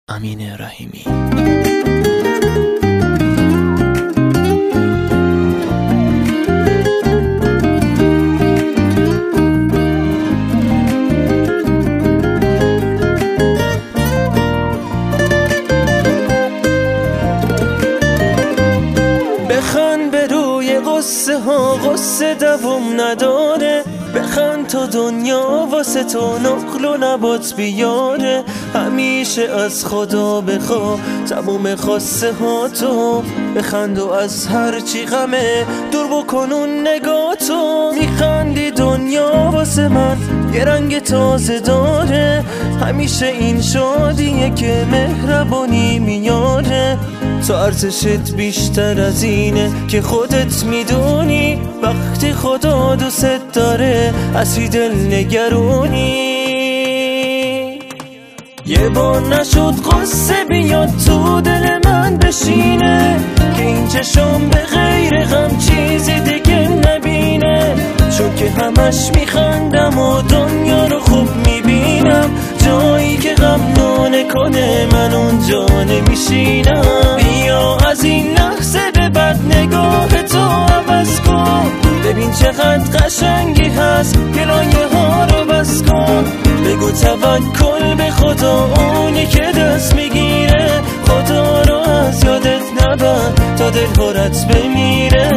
امین رحیمی. بخند به روی قصه ها، قصه دوام نداره. بخند تا دنیا واسه تو نقل و نبات بیاره. همیشه از خدا بخوا تموم خواسته ها تو. بخند و از هر چی غمه دور بکن اون نگاه تو. میخندی دنیا واسه من یه رنگ تازه داره. همیشه این شادیه که مهربانی میاره. تو ارزشت بیشتر از اینه که خودت میدونی. وقتی خدا دوست داره اصلی دل نگرونی. یه بار نشد قصه بیاد تو دل من بشینه، که این چشم به غیر غم چیزی دیگه نبینه. چون که همش میخندم و دنیا رو خوب میبینم. جایی که غم نکنه من اونجا نمیشینم. بیا از این لحظه به بعد نگاه تو عوض کن. ببین چقدر قشنگی هست، گلایه ها رو بس کن. بگو توکل به خدا اونی که دست میگیره. خدا رو از یادت نبر تا دل پرت بمیره.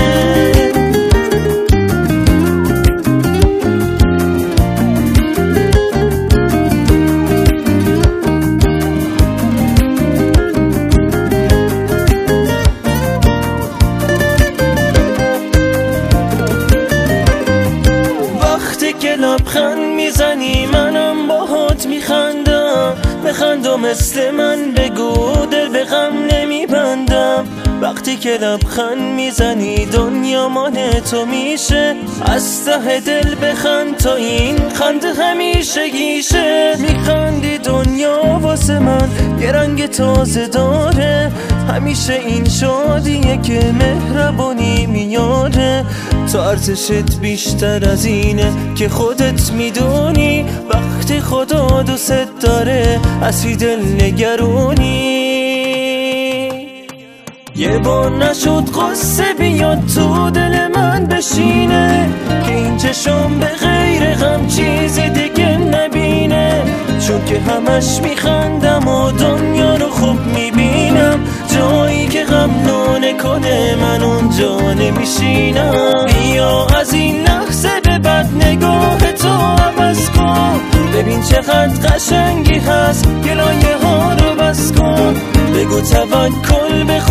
که لبخند میزنی منم باهات میخندم. بخند و مثل من بگو دل به غم نمیبندم. وقتی که لبخند میزنی دنیا مال تو میشه. از ته دل بخند تا این خنده همیشه گیشه. میخندی دنیا واسه من یه رنگ تازه داره. همیشه این شادیه که مهربانی میاره. تو ارزشت بیشتر از اینه که خودت میدونی. وقتی خدا دوست داره اصلی دل نگرونی. یه بار نشد قصه بیاد تو دل من بشینه، که این چشم به غیر غم چیزی دیگه نبینه. چون که همش میخندم و دنیا رو خوب میبینم. جایی که غم نکنه من اونجا نمیشینم. بیا از این لحظه به بعد نگاه تو عوض کن. ببین چقدر قشنگی هست، گلایه ها رو بس کن. بگو توکل به